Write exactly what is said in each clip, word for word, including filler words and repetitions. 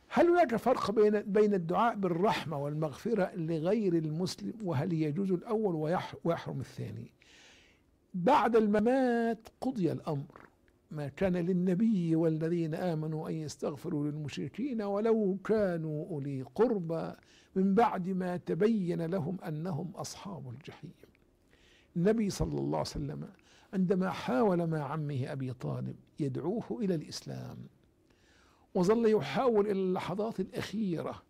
هل هناك فرق بين بين الدعاء بالرحمة والمغفرة لغير المسلم؟ وهل يجوز الأول ويحرم الثاني؟ بعد الممات قضي الأمر، ما كان للنبي والذين آمنوا أن يستغفروا للمشركين ولو كانوا أولي قربى من بعد ما تبين لهم أنهم أصحاب الجحيم. النبي صلى الله عليه وسلم عندما حاول مع عمه أبي طالب يدعوه إلى الإسلام، وظل يحاول إلى اللحظات الأخيرة،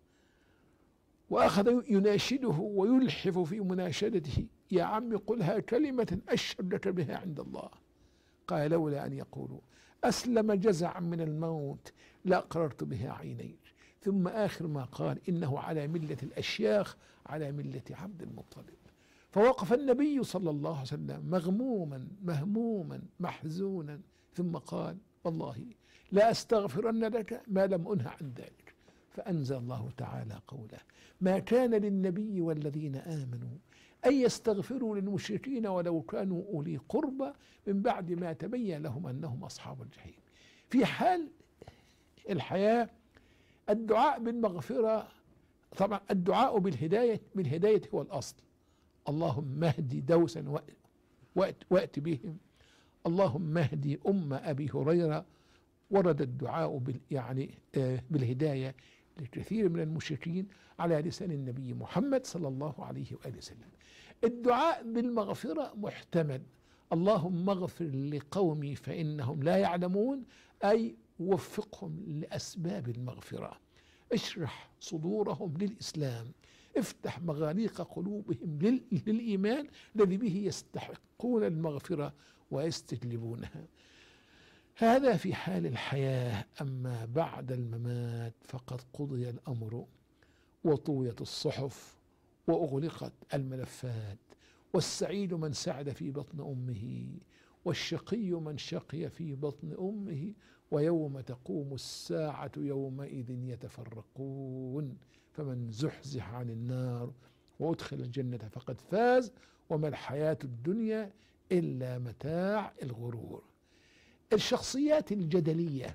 وأخذ يناشده ويلحف في مناشدته: يا عم قلها كلمة أشهد لك بها عند الله. قال: لولا أن يقولوا أسلم جزعا من الموت لأقررت بها عينيك. ثم آخر ما قال: إنه على ملة الأشياخ، على ملة عبد المطلب. فوقف النبي صلى الله عليه وسلم مغموما مهموما محزونا، ثم قال: والله لا أستغفرن لك ما لم أنه عن ذلك. فأنزل الله تعالى قوله: ما كان للنبي والذين آمنوا أن يستغفروا للمشركين ولو كانوا أولي قربى من بعد ما تبين لهم أنهم أصحاب الجحيم. في حال الحياة الدعاء بالمغفرة، طبعا الدعاء بالهداية بالهداية هو الأصل. اللهم اهدي دوسا وأت بهم، اللهم اهدي أم أبي هريرة. ورد الدعاء بال يعني آه بالهداية لكثير من المشركين على لسان النبي محمد صلى الله عليه وآله وسلم. الدعاء بالمغفرة محتمل: اللهم اغفر لقومي فإنهم لا يعلمون، أي وفقهم لأسباب المغفرة، اشرح صدورهم للإسلام، افتح مغاليق قلوبهم للإيمان الذي به يستحقون المغفرة ويستجلبونها. هذا في حال الحياة. أما بعد الممات فقد قضي الأمر وطويت الصحف وأغلقت الملفات، والسعيد من سعد في بطن أمه، والشقي من شقي في بطن أمه، ويوم تقوم الساعة يومئذ يتفرقون، فمن زحزح عن النار وأدخل الجنة فقد فاز، وما الحياة الدنيا إلا متاع الغرور. الشخصيات الجدلية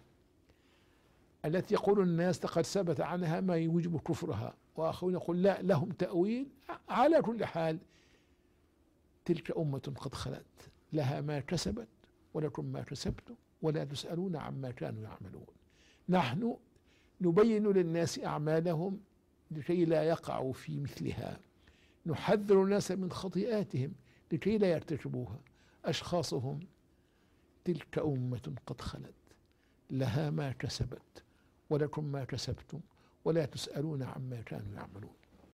التي يقول الناس لقد ثبت عنها ما يوجب كفرها، وآخرون يقول لا لهم تأويل، على كل حال تلك أمة قد خلت، لها ما كسبت ولكم ما كسبتم ولا تسألون عما كانوا يعملون. نحن نبين للناس أعمالهم لكي لا يقعوا في مثلها، نحذر الناس من خطيئاتهم لكي لا يرتكبوها. أشخاصهم: تلك أمة قد خلت، لها ما كسبت ولكم ما كسبتم ولا تسألون عما كانوا يعملون.